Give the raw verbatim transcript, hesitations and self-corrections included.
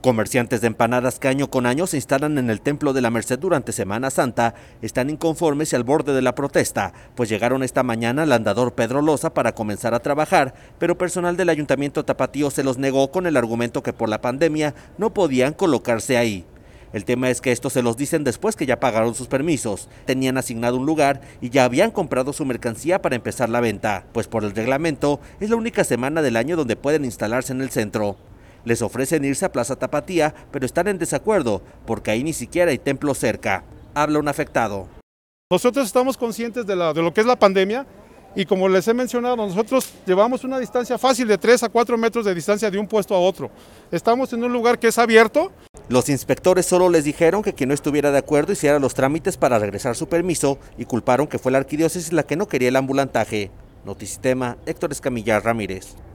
Comerciantes de empanadas que año con año se instalan en el Templo de la Merced durante Semana Santa están inconformes y al borde de la protesta, pues llegaron esta mañana al andador Pedro Loza para comenzar a trabajar, pero personal del Ayuntamiento Tapatío se los negó con el argumento que por la pandemia no podían colocarse ahí. El tema es que esto se los dicen después que ya pagaron sus permisos, tenían asignado un lugar y ya habían comprado su mercancía para empezar la venta, pues por el reglamento es la única semana del año donde pueden instalarse en el centro. Les ofrecen irse a Plaza Tapatía, pero están en desacuerdo, porque ahí ni siquiera hay templo cerca. Habla un afectado. Nosotros estamos conscientes de, la, de lo que es la pandemia y como les he mencionado, nosotros llevamos una distancia fácil de tres a cuatro metros de distancia de un puesto a otro. Estamos en un lugar que es abierto. Los inspectores solo les dijeron que quien no estuviera de acuerdo hiciera los trámites para regresar su permiso y culparon que fue la arquidiócesis la que no quería el ambulantaje. Notisistema, Héctor Escamilla Ramírez.